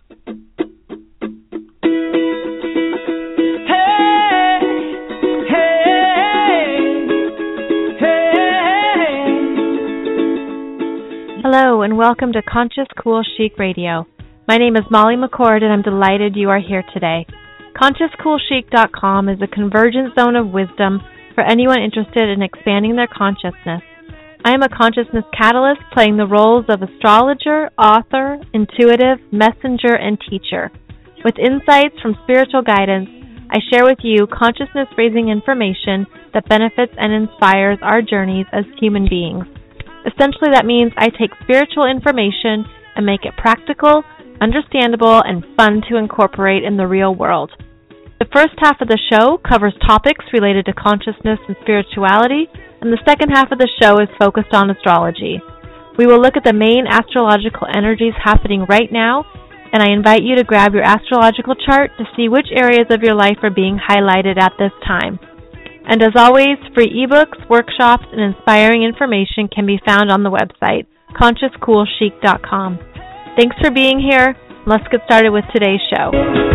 Hello and welcome to Conscious Cool Chic Radio. My name is Molly McCord and I'm delighted you are here today. ConsciousCoolChic.com is a convergent zone of wisdom for anyone interested in expanding their consciousness. I am a consciousness catalyst playing the roles of astrologer, author, intuitive, messenger, and teacher. With insights from spiritual guidance, I share with you consciousness-raising information that benefits and inspires our journeys as human beings. Essentially, that means I take spiritual information and make it practical, understandable, and fun to incorporate in the real world. The first half of the show covers topics related to consciousness and spirituality, and the second half of the show is focused on astrology. We will look at the main astrological energies happening right now, and I invite you to grab your astrological chart to see which areas of your life are being highlighted at this time. And as always, free ebooks, workshops, and inspiring information can be found on the website, ConsciousCoolChic.com. Thanks for being here. Let's get started with today's show.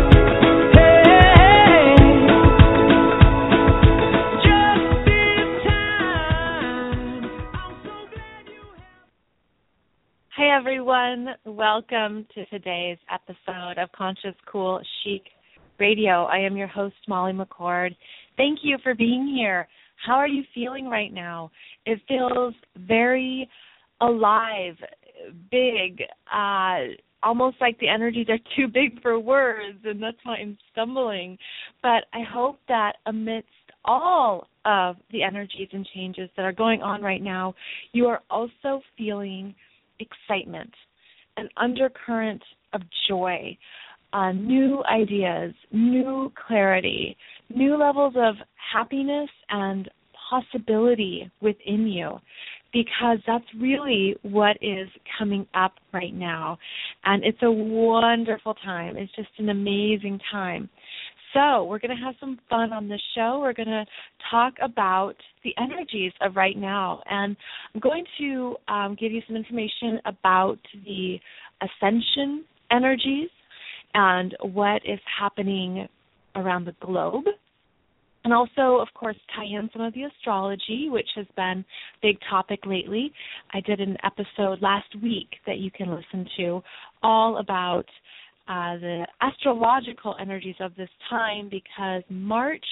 Hi, everyone. Welcome to today's episode of Conscious Cool Chic Radio. I am your host, Molly McCord. Thank you for being here. How are you feeling right now? It feels very alive, big, almost like the energies are too big for words, and that's why I'm stumbling. But I hope that amidst all of the energies and changes that are going on right now, you are also feeling excitement, an undercurrent of joy, new ideas, new clarity, new levels of happiness and possibility within you, because that's really what is coming up right now. And it's a wonderful time. It's just an amazing time. So we're going to have some fun on this show. We're going to talk about the energies of right now. And I'm going to give you some information about the ascension energies and what is happening around the globe. And also, of course, tie in some of the astrology, which has been a big topic lately. I did an episode last week that you can listen to all about the astrological energies of this time, because March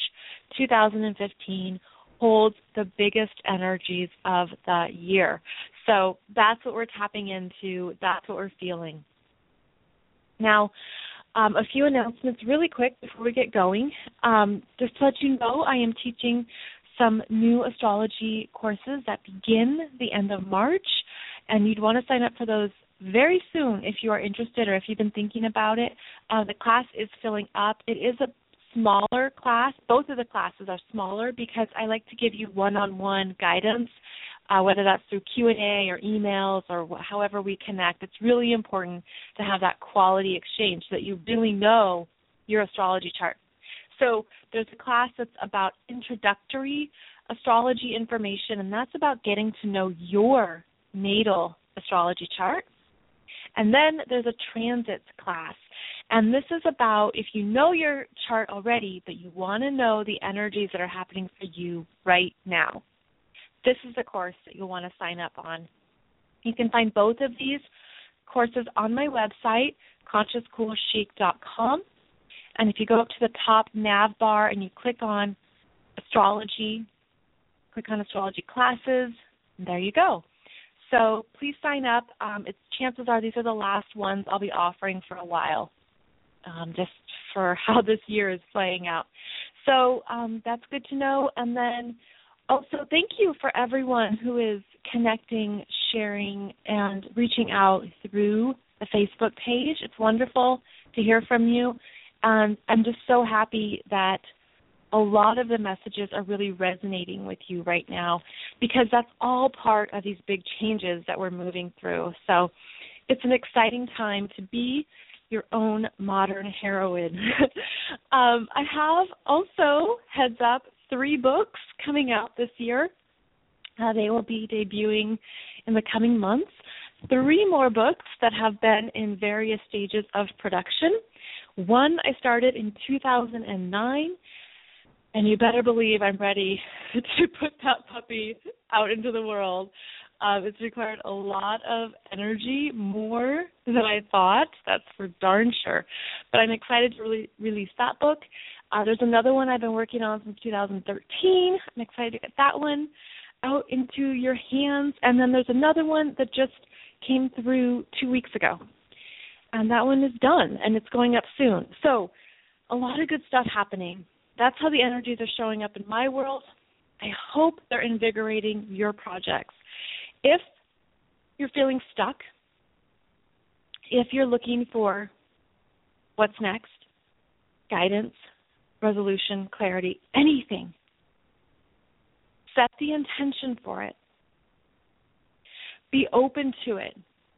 2015 holds the biggest energies of the year. So that's what we're tapping into. That's what we're feeling. Now, a few announcements really quick before we get going. Just to let you know, I am teaching some new astrology courses that begin the end of March, and you'd want to sign up for those very soon if you are interested or if you've been thinking about it. The class is filling up. It is a smaller class. Both of the classes are smaller because I like to give you one-on-one guidance, whether that's through Q&A or emails or however we connect. It's really important to have that quality exchange so that you really know your astrology chart. So there's a class that's about introductory astrology information, and that's about getting to know your natal astrology chart. And then there's a transits class. And this is about if you know your chart already, but you want to know the energies that are happening for you right now. This is the course that you'll want to sign up on. You can find both of these courses on my website, ConsciousCoolChic.com. And if you go up to the top nav bar and you click on astrology, click on astrology classes, and there you go. So please sign up. Chances are these are the last ones I'll be offering for a while, just for how this year is playing out. So that's good to know. And then also, thank you for everyone who is connecting, sharing, and reaching out through the Facebook page. It's wonderful to hear from you. And I'm just so happy that a lot of the messages are really resonating with you right now, because that's all part of these big changes that we're moving through. So it's an exciting time to be your own modern heroine. I have also, heads up, 3 books coming out this year. They will be debuting in the coming months. 3 more books that have been in various stages of production. One I started in 2009, and you better believe I'm ready to put that puppy out into the world. It's required a lot of energy, more than I thought, that's for darn sure. But I'm excited to release that book. There's another one I've been working on since 2013. I'm excited to get that one out into your hands. And then there's another one that just came through 2 weeks ago. And that one is done, and it's going up soon. So a lot of good stuff happening. That's how the energies are showing up in my world. I hope they're invigorating your projects. If you're feeling stuck, if you're looking for what's next, guidance, resolution, clarity, anything, set the intention for it. Be open to it.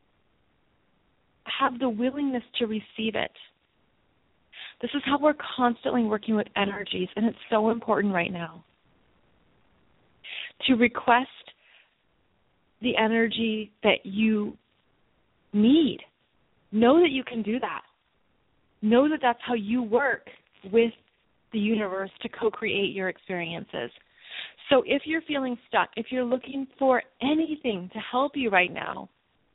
Have the willingness to receive it. This is how we're constantly working with energies, and it's so important right now. To request the energy that you need. Know that you can do that. Know that that's how you work with the universe to co-create your experiences. So if you're feeling stuck, if you're looking for anything to help you right now,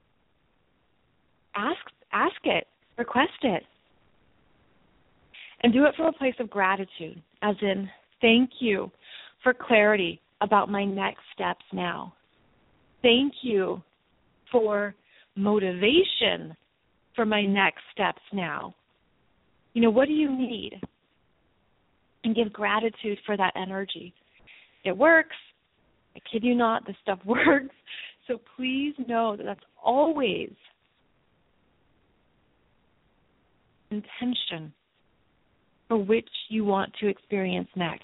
ask it, request it. And do it from a place of gratitude, as in, thank you for clarity about my next steps now. Thank you for motivation for my next steps now. You know, what do you need? And give gratitude for that energy. It works. I kid you not, this stuff works. So please know that that's always intention for which you want to experience next.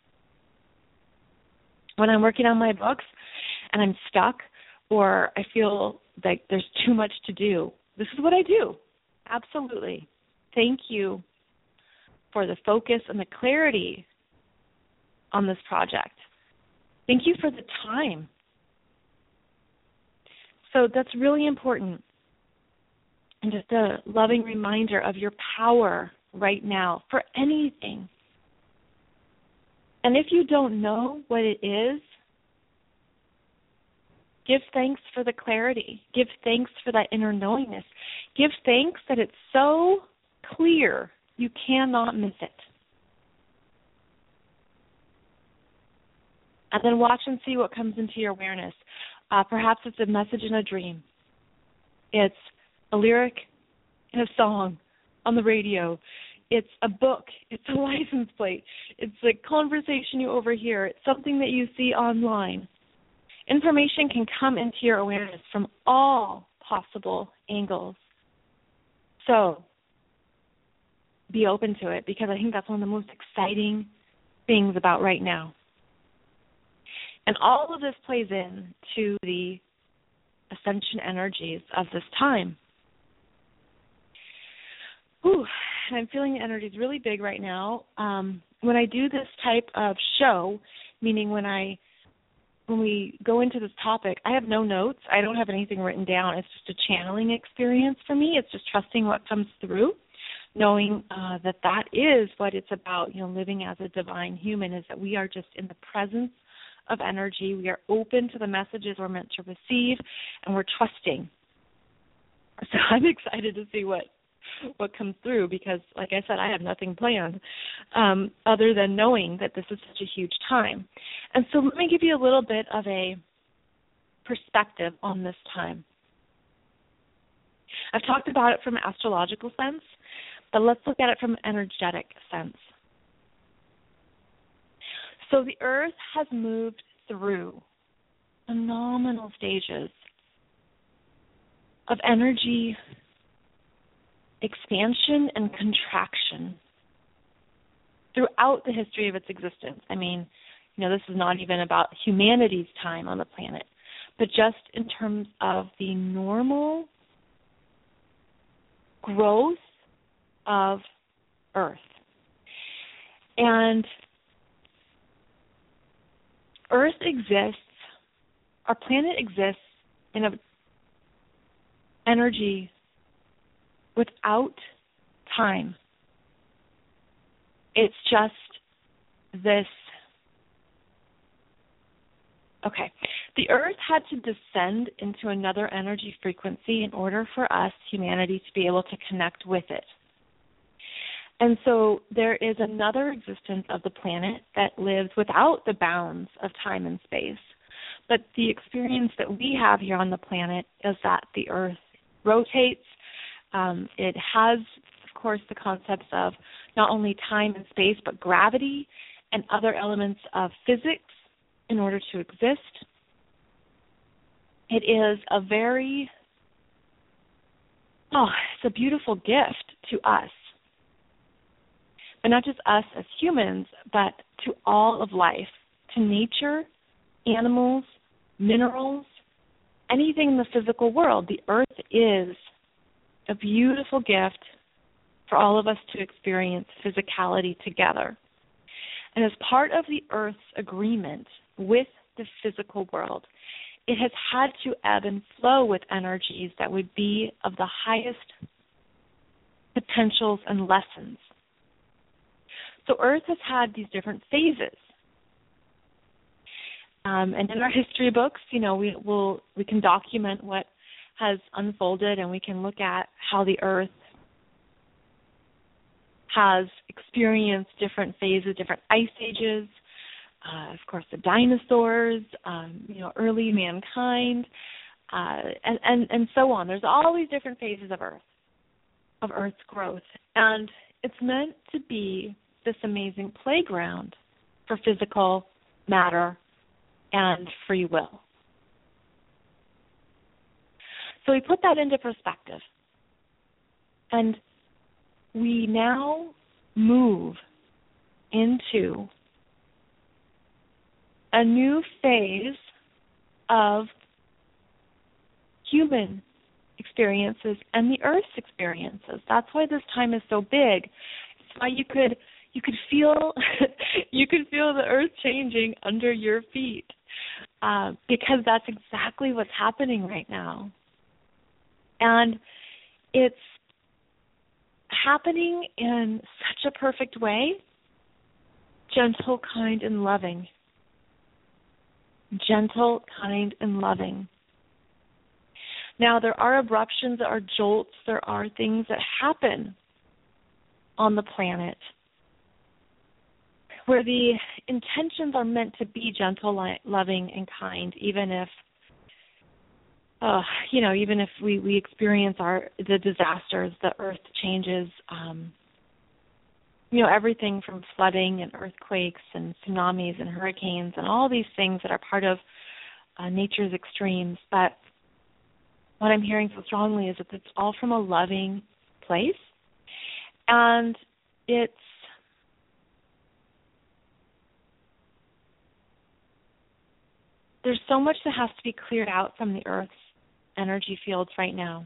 When I'm working on my books and I'm stuck or I feel like there's too much to do, this is what I do. Absolutely. Thank you for the focus and the clarity on this project. Thank you for the time. So that's really important. And just a loving reminder of your power right now for anything. And if you don't know what it is, give thanks for the clarity. Give thanks for that inner knowingness. Give thanks that it's so clear you cannot miss it. And then watch and see what comes into your awareness. Perhaps it's a message in a dream. It's a lyric in a song on the radio. It's a book. It's a license plate. It's a conversation you overhear. It's something that you see online. Information can come into your awareness from all possible angles. So be open to it, because I think that's one of the most exciting things about right now. And all of this plays into the ascension energies of this time. I'm feeling the energies really big right now. When I do this type of show, meaning when we go into this topic, I have no notes. I don't have anything written down. It's just a channeling experience for me. It's just trusting what comes through, knowing that is what it's about, living as a divine human, is that we are just in the presence of energy. We are open to the messages we're meant to receive, and we're trusting. So I'm excited to see what comes through, because, like I said, I have nothing planned other than knowing that this is such a huge time. And so let me give you a little bit of a perspective on this time. I've talked about it from an astrological sense, but let's look at it from an energetic sense. So the Earth has moved through phenomenal stages of energy expansion and contraction throughout the history of its existence. I mean, this is not even about humanity's time on the planet, but just in terms of the normal growth of Earth. And Earth exists, our planet exists in a energy without time. It's just this. Okay. The Earth had to descend into another energy frequency in order for us, humanity, to be able to connect with it. And so there is another existence of the planet that lives without the bounds of time and space. But the experience that we have here on the planet is that the Earth rotates. It has, of course, the concepts of not only time and space, but gravity and other elements of physics in order to exist. It is it's a beautiful gift to us. But not just us as humans, but to all of life, to nature, animals, minerals, anything in the physical world. The Earth is a beautiful gift for all of us to experience physicality together. And as part of the Earth's agreement with the physical world, it has had to ebb and flow with energies that would be of the highest potentials and lessons. So Earth has had these different phases. And in our history books, we can document what has unfolded, and we can look at how the Earth has experienced different phases, different ice ages, of course the dinosaurs, early mankind, and so on. There's all these different phases of Earth's growth. And it's meant to be this amazing playground for physical matter and free will. So we put that into perspective. And we now move into a new phase of human experiences and the Earth's experiences. That's why this time is so big. It's why you could feel the Earth changing under your feet, because that's exactly what's happening right now. And it's happening in such a perfect way, gentle, kind, and loving. Gentle, kind, and loving. Now, there are abruptions, there are jolts, there are things that happen on the planet where the intentions are meant to be gentle, loving, and kind, even if we experience the disasters, the Earth changes, everything from flooding and earthquakes and tsunamis and hurricanes and all these things that are part of nature's extremes. But what I'm hearing so strongly is that it's all from a loving place, and there's so much that has to be cleared out from the Earth's energy fields right now.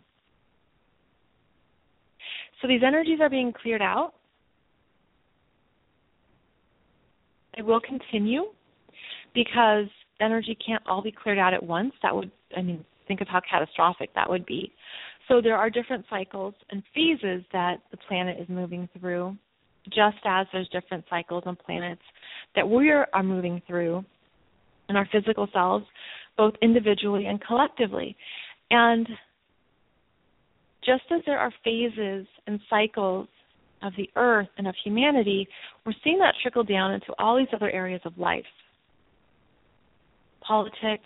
So these energies are being cleared out. They will continue because energy can't all be cleared out at once. Think of how catastrophic that would be. So there are different cycles and phases that the planet is moving through, just as there's different cycles and planets that we are moving through in our physical selves, both individually and collectively. And just as there are phases and cycles of the Earth and of humanity, we're seeing that trickle down into all these other areas of life. Politics.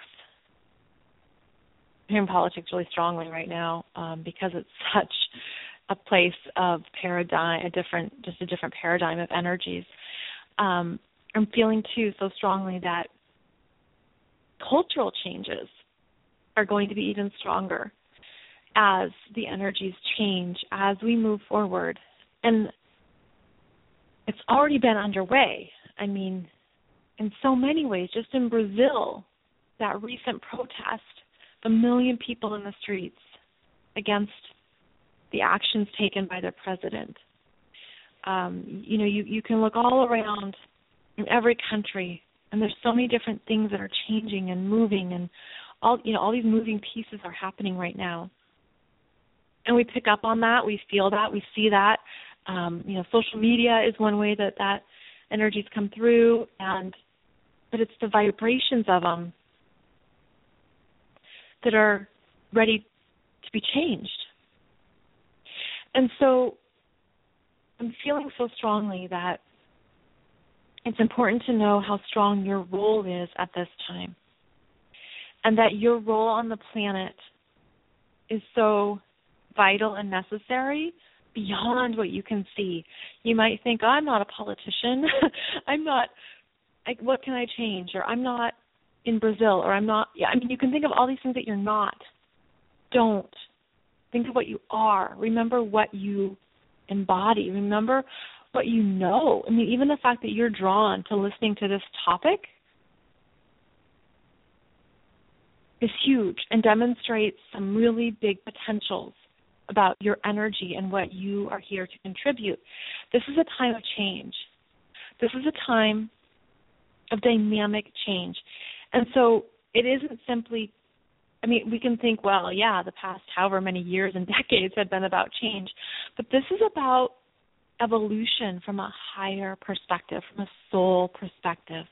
I'm hearing politics really strongly right now because it's such a place of paradigm, a different paradigm of energies. I'm feeling too so strongly that cultural changes are going to be even stronger as the energies change, as we move forward. And it's already been underway. In so many ways, just in Brazil, that recent protest, the 1 million people in the streets against the actions taken by their president. You can look all around in every country, and there's so many different things that are changing and moving, and all these moving pieces are happening right now. And we pick up on that, we feel that, we see that. Social media is one way that energies come through, but it's the vibrations of them that are ready to be changed. And so I'm feeling so strongly that it's important to know how strong your role is at this time, and that your role on the planet is so vital and necessary beyond what you can see. You might think, oh, I'm not a politician. What can I change? Or I'm not in Brazil, or I'm not, you can think of all these things that you're not. Don't. Think of what you are. Remember what you embody. Remember what you know. Even the fact that you're drawn to listening to this topic is huge and demonstrates some really big potentials about your energy and what you are here to contribute. This is a time of change. This is a time of dynamic change. And so it isn't simply, we can think, well, yeah, the past however many years and decades have been about change, but this is about evolution from a higher perspective, from a soul perspective.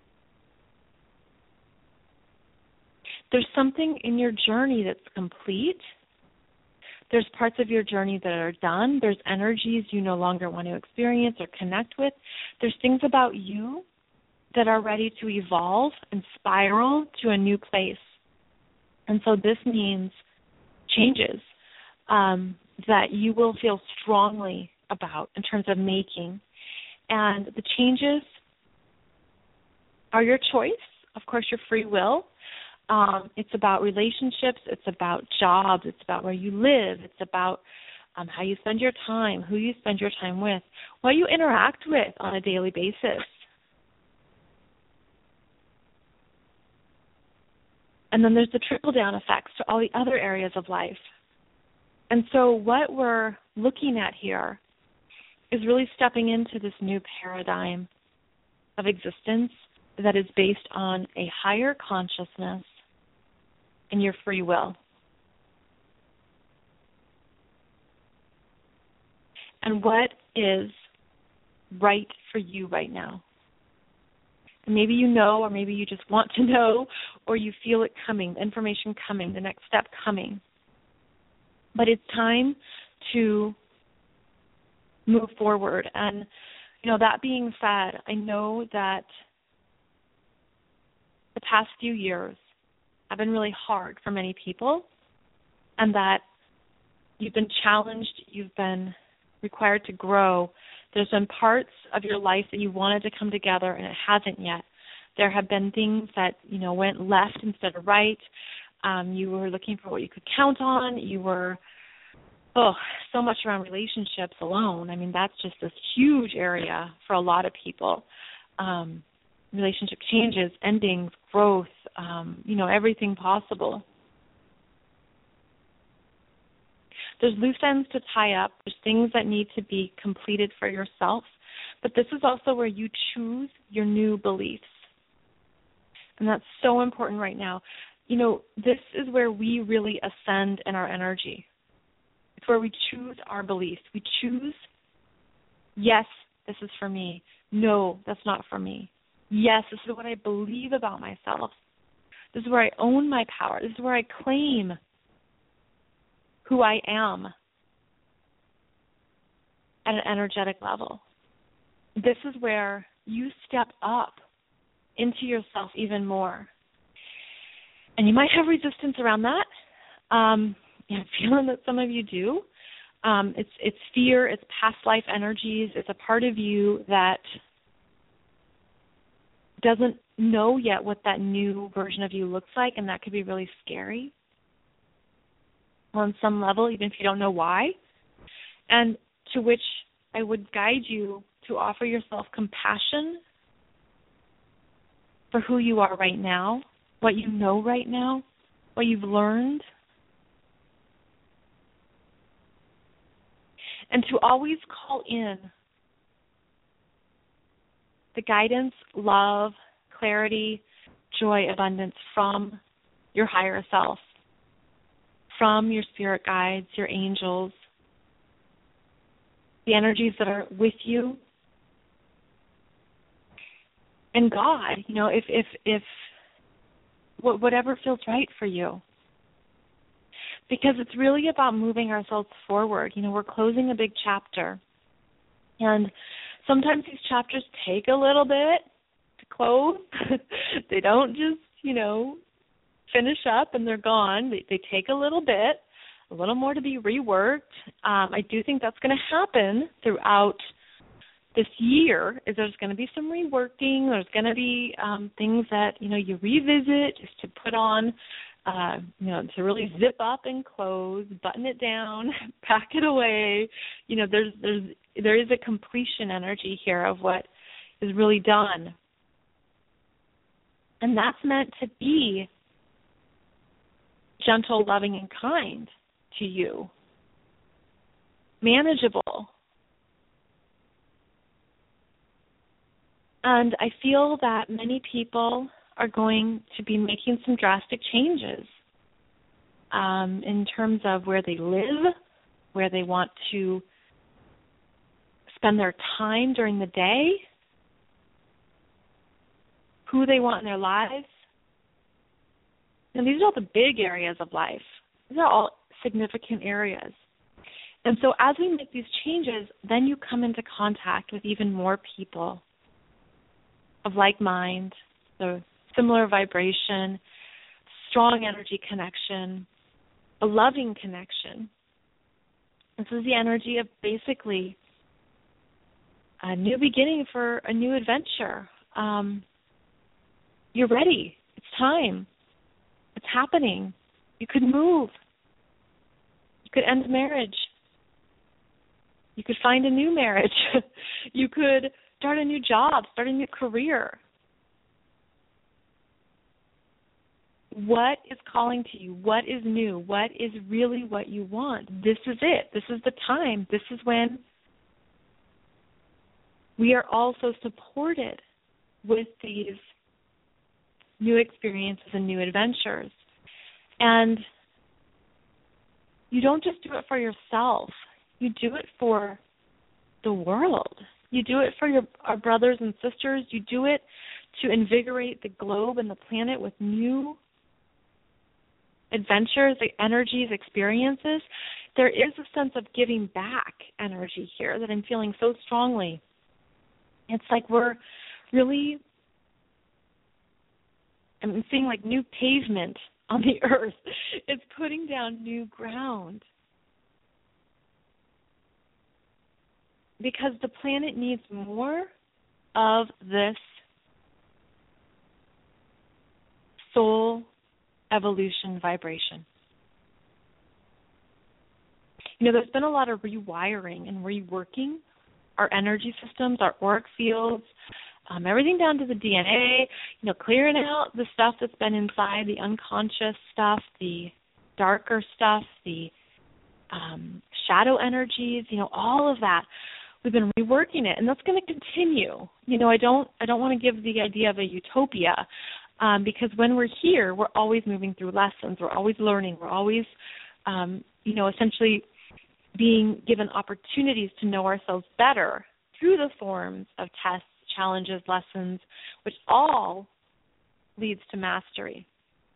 There's something in your journey that's complete. There's parts of your journey that are done. There's energies you no longer want to experience or connect with. There's things about you that are ready to evolve and spiral to a new place. And so this means changes that you will feel strongly about in terms of making. And the changes are your choice, of course, your free will. It's about relationships. It's about jobs. It's about where you live. It's about how you spend your time, who you spend your time with, what you interact with on a daily basis. And then there's the trickle-down effects to all the other areas of life. And so what we're looking at here is really stepping into this new paradigm of existence that is based on a higher consciousness and your free will. And what is right for you right now? And maybe you know, or maybe you just want to know, or you feel it coming, the information coming, the next step coming. But it's time to move forward. And, that being said, I know that the past few years have been really hard for many people, and that you've been challenged, you've been required to grow. There's been parts of your life that you wanted to come together, and it hasn't yet. There have been things that, went left instead of right. You were looking for what you could count on. You were, so much around relationships alone. That's just this huge area for a lot of people. Relationship changes, endings, growth, everything possible. There's loose ends to tie up. There's things that need to be completed for yourself. But this is also where you choose your new beliefs. And that's so important right now. This is where we really ascend in our energy. It's where we choose our beliefs. We choose, yes, this is for me. No, that's not for me. Yes, this is what I believe about myself. This is where I own my power. This is where I claim who I am at an energetic level. This is where you step up into yourself even more. And you might have resistance around that. I'm feeling that some of you do. It's fear, it's past life energies, it's a part of you that doesn't know yet what that new version of you looks like, and that could be really scary on some level, even if you don't know why. And to which I would guide you to offer yourself compassion for who you are right now, what you know right now, what you've learned. And to always call in the guidance, love, clarity, joy, abundance from your higher self, from your spirit guides, your angels, the energies that are with you, and God, if whatever feels right for you. Because it's really about moving ourselves forward. We're closing a big chapter. And sometimes these chapters take a little bit to close. They don't just, finish up and they're gone. They take a little bit, a little more to be reworked. I do think that's going to happen throughout this year. Is there's going to be some reworking. There's going to be things that, you revisit just to put on, to really zip up and close, button it down, pack it away. There is a completion energy here of what is really done. And that's meant to be gentle, loving, and kind to you. Manageable. And I feel that many people are going to be making some drastic changes in terms of where they live, where they want to spend their time during the day, who they want in their lives. And these are all the big areas of life. These are all significant areas. And so as we make these changes, then you come into contact with even more people of like mind, the similar vibration, strong energy connection, a loving connection. This is the energy of basically a new beginning for a new adventure. You're ready. It's time. It's happening. You could move. You could end marriage. You could find a new marriage. You could start a new job, start a new career. What is calling to you? What is new? What is really what you want? This is it. This is the time. This is when we are also supported with these new experiences and new adventures. And you don't just do it for yourself. You do it for the world. You do it for our brothers and sisters. You do it to invigorate the globe and the planet with new adventures, energies, experiences. There is a sense of giving back energy here that I'm feeling so strongly. It's like we're really, I'm seeing like new pavement on the earth. It's putting down new ground. Because the planet needs more of this soul evolution vibration. There's been a lot of rewiring and reworking our energy systems, our auric fields, everything down to the DNA, clearing out the stuff that's been inside, the unconscious stuff, the darker stuff, the shadow energies, all of that. We've been reworking it, and that's going to continue. I don't want to give the idea of a utopia, because when we're here, we're always moving through lessons. We're always learning. We're always, essentially being given opportunities to know ourselves better through the forms of tests, challenges, lessons, which all leads to mastery.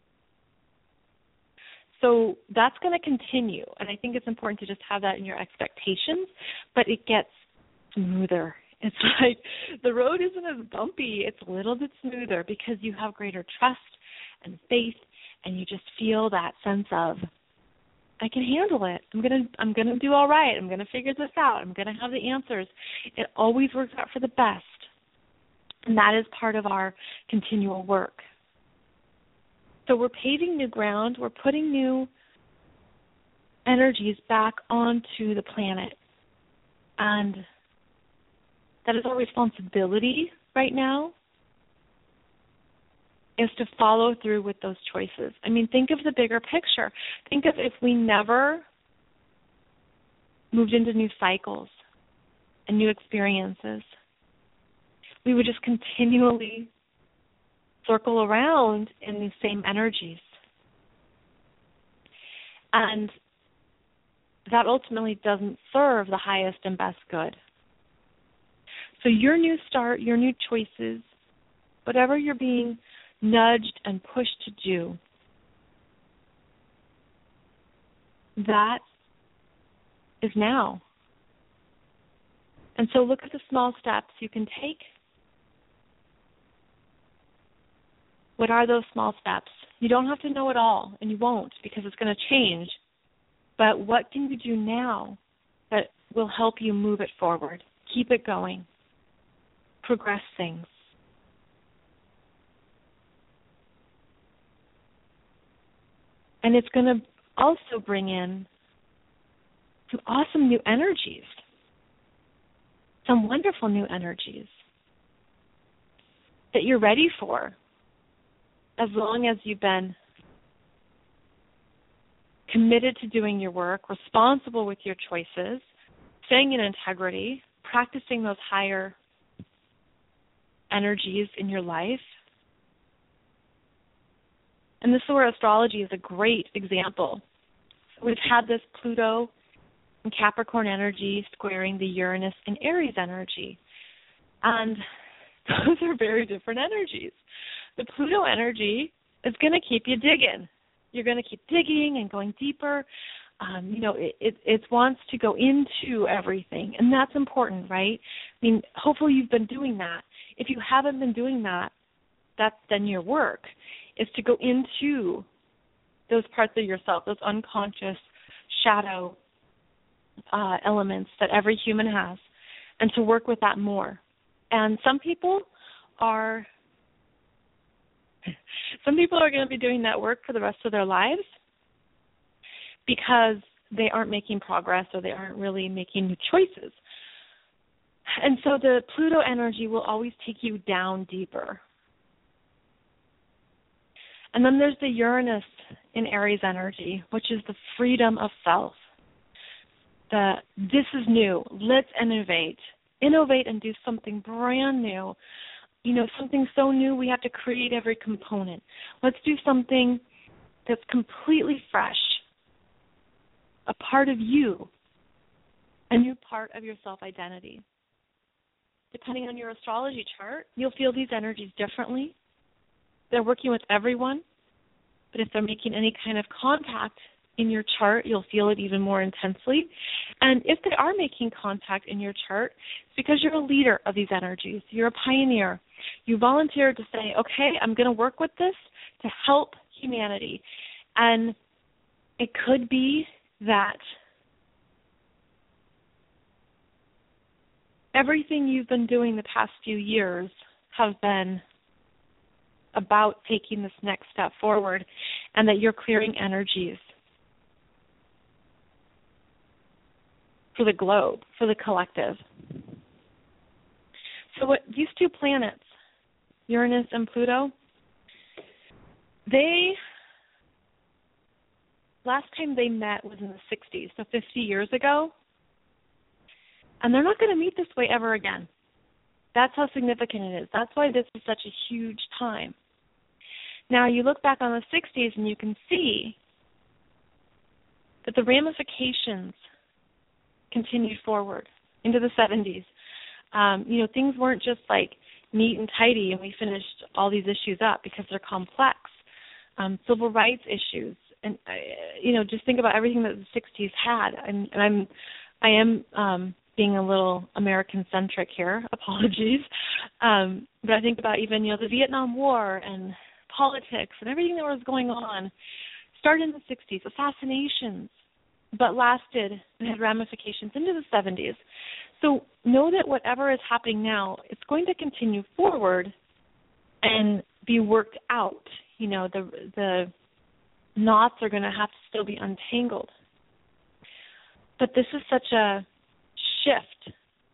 So that's going to continue, and I think it's important to just have that in your expectations, but it gets smoother. It's like the road isn't as bumpy. It's a little bit smoother because you have greater trust and faith, and you just feel that sense of, I can handle it. I'm gonna do all right. I'm gonna figure this out. I'm gonna have the answers. It always works out for the best, and that is part of our continual work. So we're paving new ground. We're putting new energies back onto the planet, and that is our responsibility right now, is to follow through with those choices. I mean, think of the bigger picture. Think of if we never moved into new cycles and new experiences, we would just continually circle around in these same energies. And that ultimately doesn't serve the highest and best good. So your new start, your new choices, whatever you're being nudged and pushed to do, that is now. And so look at the small steps you can take. What are those small steps? You don't have to know it all, and you won't, because it's going to change. But what can you do now that will help you move it forward? Keep it going. Progress things. And it's going to also bring in some awesome new energies, some wonderful new energies that you're ready for, as long as you've been committed to doing your work, responsible with your choices, staying in integrity, practicing those higher energies in your life. And this is where astrology is a great example. We've had this Pluto and Capricorn energy squaring the Uranus and Aries energy. And those are very different energies. The Pluto energy is going to keep you digging. You're going to keep digging and going deeper. It wants to go into everything, and that's important, right? I mean, hopefully you've been doing that. If you haven't been doing that, that's then your work, is to go into those parts of yourself, those unconscious shadow elements that every human has, and to work with that more. And some people are going to be doing that work for the rest of their lives because they aren't making progress or they aren't really making new choices. And so the Pluto energy will always take you down deeper. And then there's the Uranus in Aries energy, which is the freedom of self. This is new. Let's innovate and do something brand new. Something so new we have to create every component. Let's do something that's completely fresh, a part of you, a new part of your self-identity. Depending on your astrology chart, you'll feel these energies differently. They're working with everyone, but if they're making any kind of contact in your chart, you'll feel it even more intensely. And if they are making contact in your chart, it's because you're a leader of these energies. You're a pioneer. You volunteered to say, okay, I'm going to work with this to help humanity. And it could be that everything you've been doing the past few years have been about taking this next step forward, and that you're clearing energies for the globe, for the collective. So these two planets, Uranus and Pluto, last time they met was in the 60s, so 50 years ago. And they're not going to meet this way ever again. That's how significant it is. That's why this is such a huge time. Now, you look back on the 60s and you can see that the ramifications continued forward into the 70s. Things weren't just like neat and tidy and we finished all these issues up because they're complex. Civil rights issues, and just think about everything that the 60s had. I am being a little American-centric here. Apologies, but I think about even the Vietnam War and politics and everything that was going on. Started in the 60s, assassinations, but lasted and had ramifications into the 70s. So know that whatever is happening now, it's going to continue forward and be worked out. The knots are going to have to still be untangled. But this is such a shift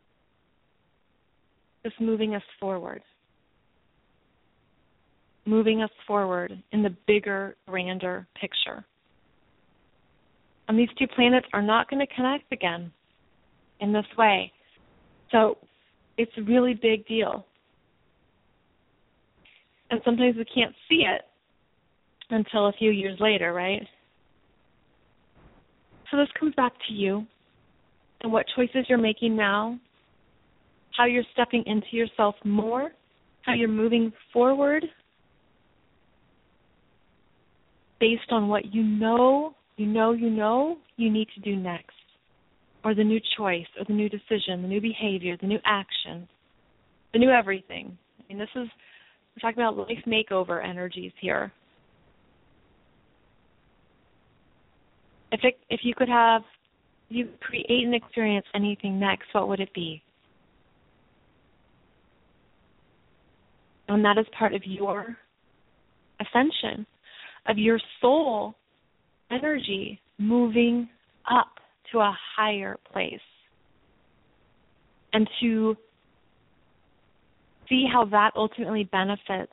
that's moving us forward in the bigger, grander picture. And these two planets are not going to connect again in this way. So it's a really big deal. And sometimes we can't see it until a few years later, right? So this comes back to you and what choices you're making now, how you're stepping into yourself more, how you're moving forward based on what you need to do next, or the new choice, or the new decision, the new behavior, the new action, the new everything. I mean, we're talking about life makeover energies here. If you could create and experience anything next, what would it be? And that is part of your ascension, of your soul energy moving up to a higher place. And to see how that ultimately benefits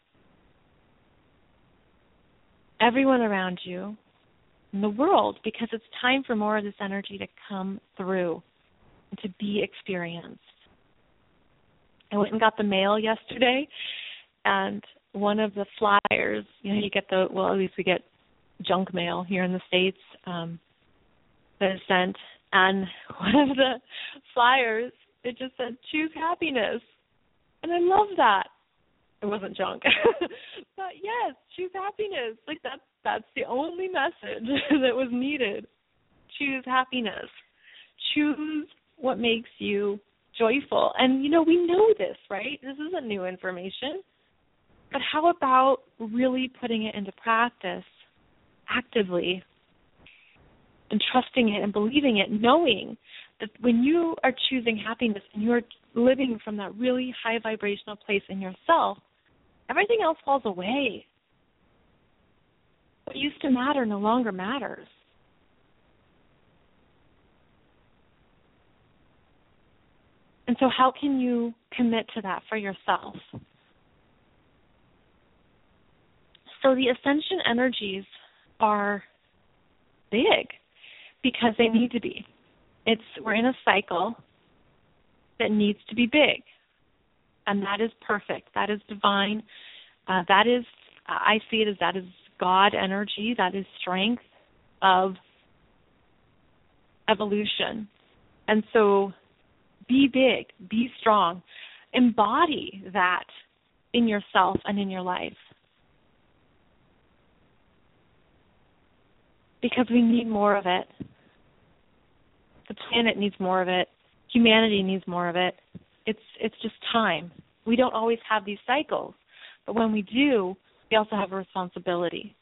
everyone around you in the world, because it's time for more of this energy to come through and to be experienced. I went and got the mail yesterday, and one of the flyers, you get at least we get junk mail here in the States that is sent, and one of the flyers, it just said, choose happiness. And I love that. It wasn't junk. But yes, choose happiness. Like that's the only message that was needed. Choose happiness. Choose what makes you joyful. And, we know this, right? This isn't new information. But how about really putting it into practice actively and trusting it and believing it, knowing that when you are choosing happiness and you're living from that really high vibrational place in yourself, everything else falls away. What used to matter no longer matters. And so how can you commit to that for yourself? So the ascension energies are big because they need to be. We're in a cycle that needs to be big, and that is perfect. That is divine. I see it as that is God energy. That is strength of evolution. And so be big, be strong, embody that in yourself and in your life. Because we need more of it. The planet needs more of it. Humanity needs more of it. It's just time. We don't always have these cycles, but when we do, we also have a responsibility.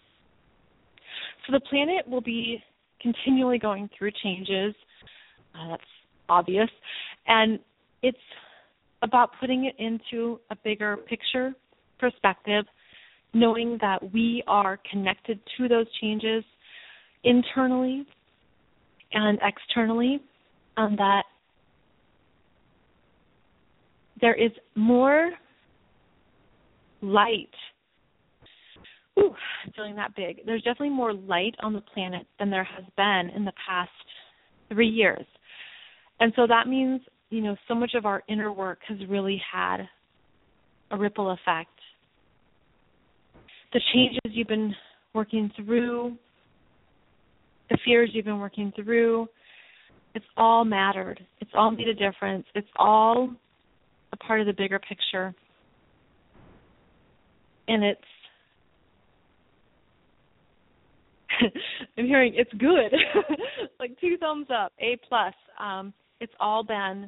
So the planet will be continually going through changes. That's obvious. And it's about putting it into a bigger picture perspective, knowing that we are connected to those changes internally and externally, and that there is more light. Feeling that big. There's definitely more light on the planet than there has been in the past 3 years. And so that means, so much of our inner work has really had a ripple effect. The changes you've been working through, the fears you've been working through, it's all mattered. It's all made a difference. It's all a part of the bigger picture. And it's, I'm hearing it's good. Like 2 thumbs up, A+. It's all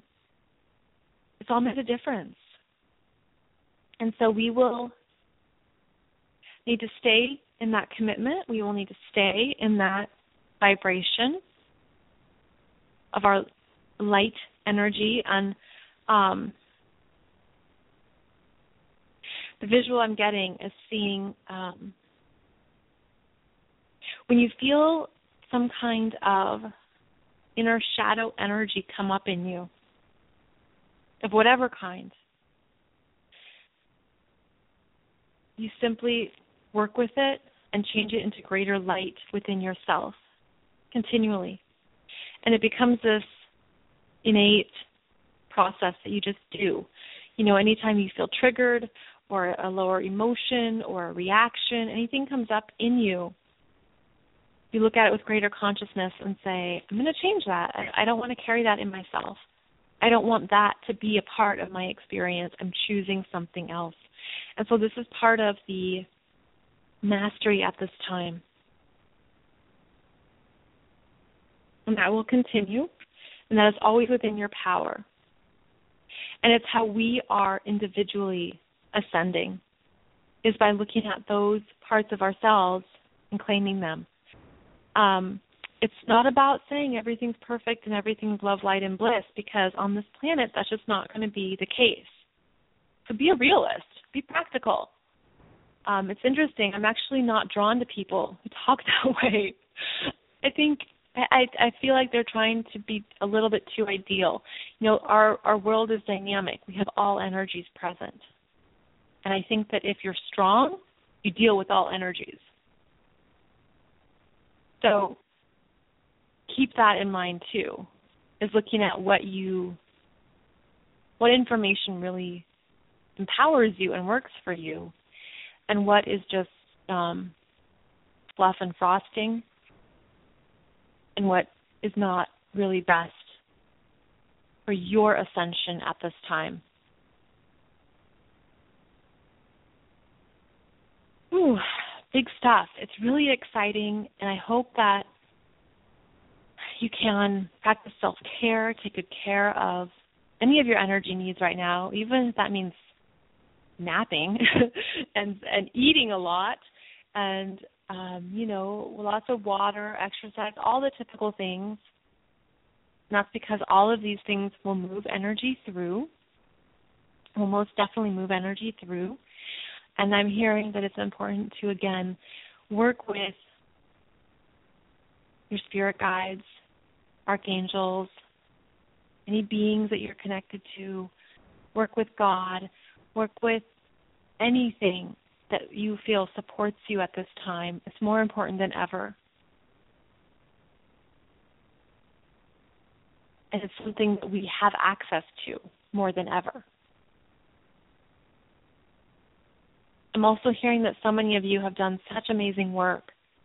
made a difference. And so we will need to stay in that commitment. We will need to stay in that vibration of our light energy. And the visual I'm getting is seeing when you feel some kind of inner shadow energy come up in you, of whatever kind, you simply work with it and change it into greater light within yourself continually. And it becomes this innate process that you just do. Anytime you feel triggered or a lower emotion or a reaction, anything comes up in you, You look at it with greater consciousness and say, I'm going to change that. I don't want to carry that in myself. I don't want that to be a part of my experience. I'm choosing something else. And so this is part of the mastery at this time. And that will continue, and that is always within your power. And it's how we are individually ascending, is by looking at those parts of ourselves and claiming them. It's not about saying everything's perfect and everything's love, light, and bliss, because on this planet, that's just not going to be the case. So be a realist. Be practical. It's interesting. I'm actually not drawn to people who talk that way. I feel like they're trying to be a little bit too ideal. Our world is dynamic. We have all energies present. And I think that if you're strong, you deal with all energies. So keep that in mind too, is looking at what information really empowers you and works for you, and what is just fluff and frosting, and what is not really best for your ascension at this time. Ooh, big stuff. It's really exciting, and I hope that you can practice self-care, take good care of any of your energy needs right now, even if that means napping and eating a lot, and lots of water, exercise, all the typical things. And that's because all of these things will move energy through, will most definitely move energy through. And I'm hearing that it's important to, again, work with your spirit guides, archangels, any beings that you're connected to. Work with God. Work with anything that you feel supports you at this time. It's more important than ever. And it's something that we have access to more than ever. I'm also hearing that so many of you have done such amazing work.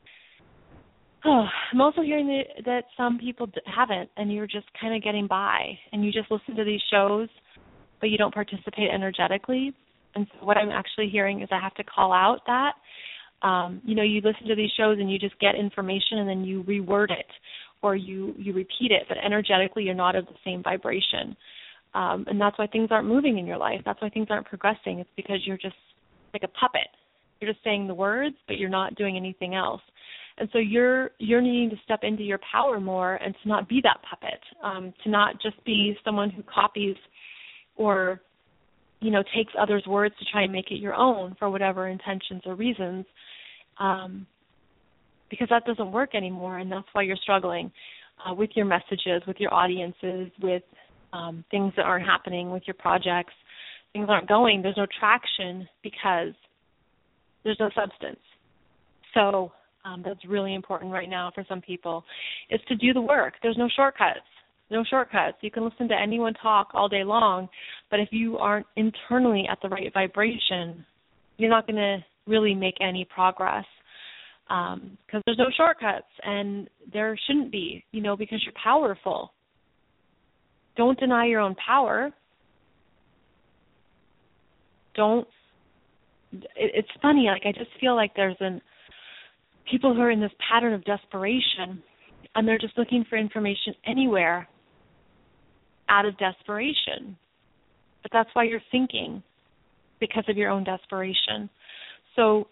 I'm also hearing that some people haven't, and you're just kind of getting by, and you just listen to these shows, but you don't participate energetically. And so what I'm actually hearing is I have to call out that. You listen to these shows and you just get information and then you reword it or you repeat it, but energetically you're not of the same vibration. And that's why things aren't moving in your life. That's why things aren't progressing. It's because you're just like a puppet. You're just saying the words, but you're not doing anything else. And so you're needing to step into your power more and to not be that puppet, to not just be someone who copies or takes others' words to try and make it your own for whatever intentions or reasons, because that doesn't work anymore, and that's why you're struggling with your messages, with your audiences, with things that aren't happening with your projects. Things aren't going. There's no traction because there's no substance. So that's really important right now for some people, is to do the work. There's no shortcuts. No shortcuts. You can listen to anyone talk all day long, but if you aren't internally at the right vibration, you're not going to really make any progress, because there's no shortcuts, and there shouldn't be, because you're powerful. Don't deny your own power. It's funny, I just feel like there's people who are in this pattern of desperation, and they're just looking for information anywhere out of desperation. But that's why you're thinking, because of your own desperation. So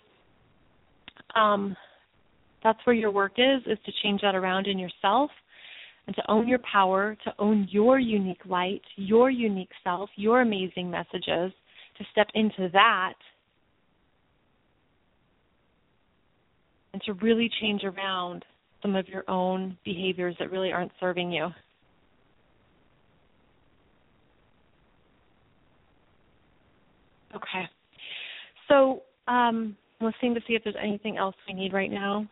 that's where your work is to change that around in yourself and to own your power, to own your unique light, your unique self, your amazing messages, to step into that and to really change around some of your own behaviors that really aren't serving you. Okay. So listening to see if there's anything else we need right now.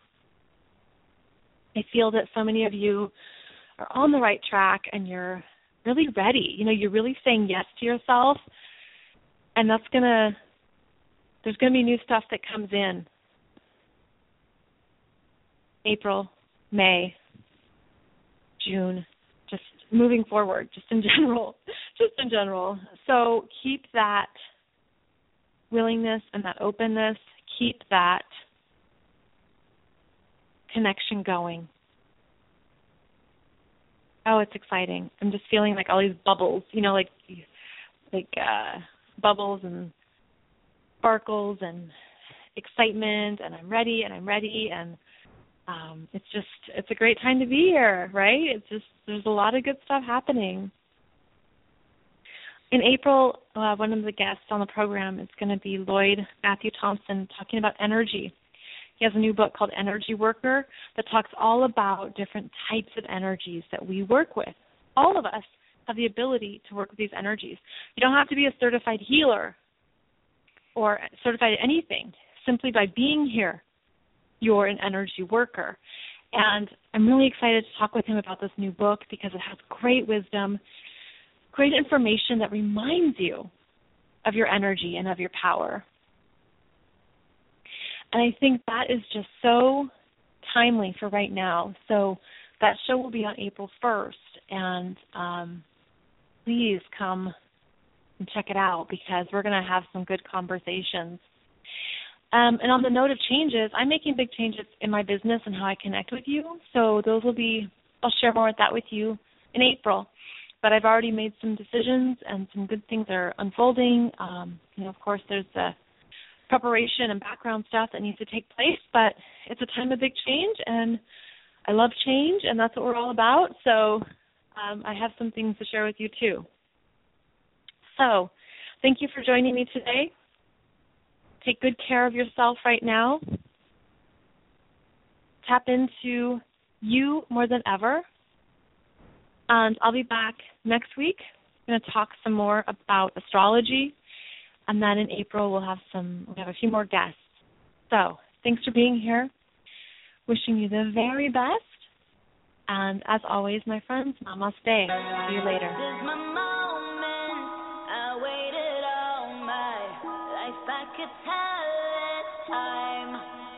I feel that so many of you are on the right track and you're really ready. You're really saying yes to yourself, and there's going to be new stuff that comes in. April, May, June, just moving forward, just in general. So keep that willingness and that openness, keep that connection going. Oh, it's exciting. I'm just feeling like all these bubbles, like bubbles and sparkles and excitement, and I'm ready, and it's a great time to be here, right? There's a lot of good stuff happening. In April, one of the guests on the program is going to be Lloyd Matthew Thompson, talking about energy. He has a new book called Energy Worker that talks all about different types of energies that we work with. All of us have the ability to work with these energies. You don't have to be a certified healer or certified anything. Simply by being here, you're an energy worker. And I'm really excited to talk with him about this new book because it has great wisdom, great information that reminds you of your energy and of your power. And I think that is just so timely for right now. So that show will be on April 1st, and please come and check it out because we're going to have some good conversations. And on the note of changes, I'm making big changes in my business and how I connect with you. So those will be, I'll share more of that with you in April. But I've already made some decisions and some good things are unfolding. Of course, there's the preparation and background stuff that needs to take place, but it's a time of big change, and I love change, and that's what we're all about. So I have some things to share with you too. So thank you for joining me today. Take good care of yourself right now. Tap into you more than ever. And I'll be back next week. I'm going to talk some more about astrology. And then in April, we have a few more guests. So thanks for being here. Wishing you the very best. And as always, my friends, namaste. See you later. This is my moment. I waited all my life. I could tell it's time.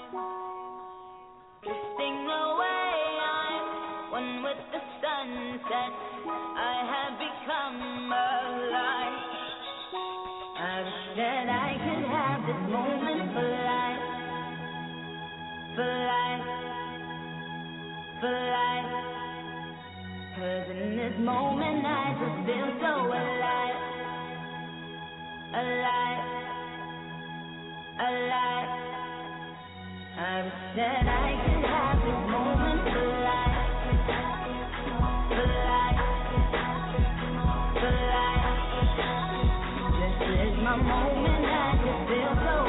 Drifting away, I'm one with the sunset. I have become alive. I wish that I could have this moment for life, for life, for life. 'Cause in this moment I just feel so alive, alive, alive. I wish that I could have this moment for life, for life, for life. This is my moment, I just feel so